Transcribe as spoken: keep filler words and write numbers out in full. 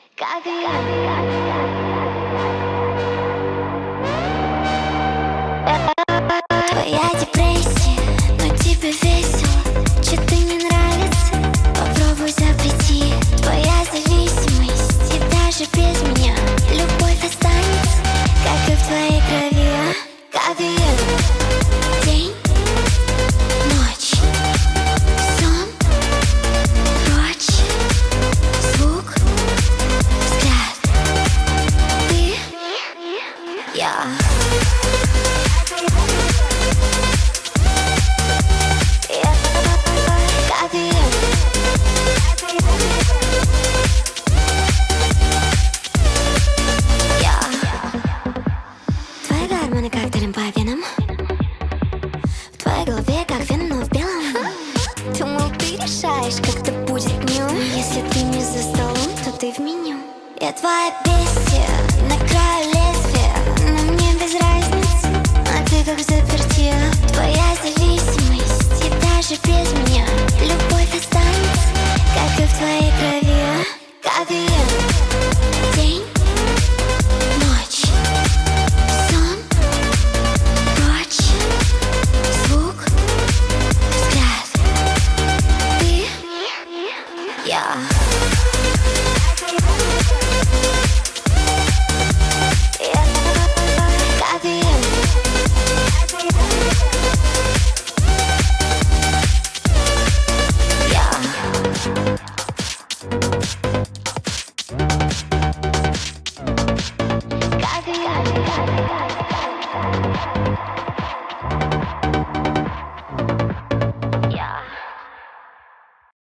Твоя депрессия, но тебе весело. Чё-то не нравится, попробуй запрети. Твоя зависимость, и даже без меня любовь останется, как и в твоей крови. Ковен, день, ночь, сон, прочь, звук, взгляд, ты, я. Твои гормоны как дым по венам. В твоей голове как вены, но в белом. Думал, ты решаешь, как это будет днем. Если ты не за столом, то ты в меню. Я твоя бестия, на краю лезвия, но мне без разницы, а ты как заперти. Твоя зависимость, и даже без меня любовь останется, как и в твоей крови. Ковен, день, ночь, сон, прочь, звук, взгляд, ты, я.